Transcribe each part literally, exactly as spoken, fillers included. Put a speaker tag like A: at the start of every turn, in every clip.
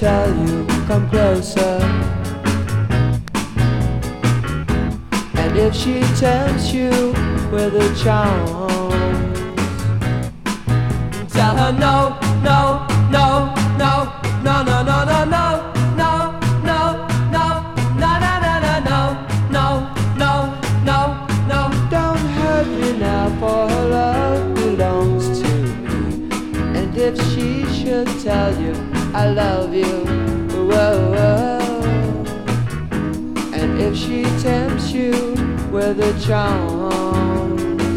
A: tell you, come closer. And if she tempts you with a charm, tell her no, no, no, no, no, no, no, no, no. For her love belongs to me. And if she should tell you I love you, whoa, whoa. And if she tempts you with her charms,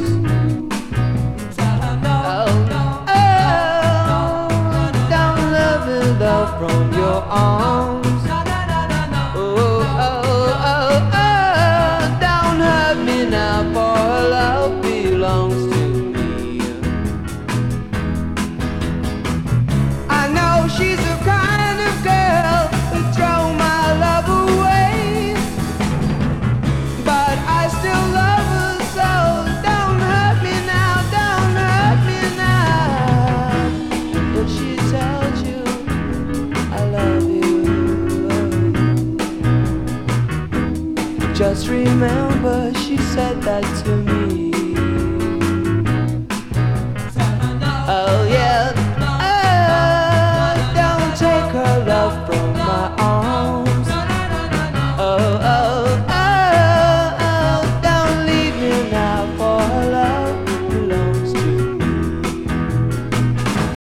A: tell her no, oh, no, oh, no, no, no, don't let me love from your arms. Oh, oh, oh, oh, don't hurt me now, for her love belongs to me. I know she's the kind of girl who throw my love away, but I still love her, so don't hurt me now, don't hurt me now. If she tells you I love you, just remember she said that to me.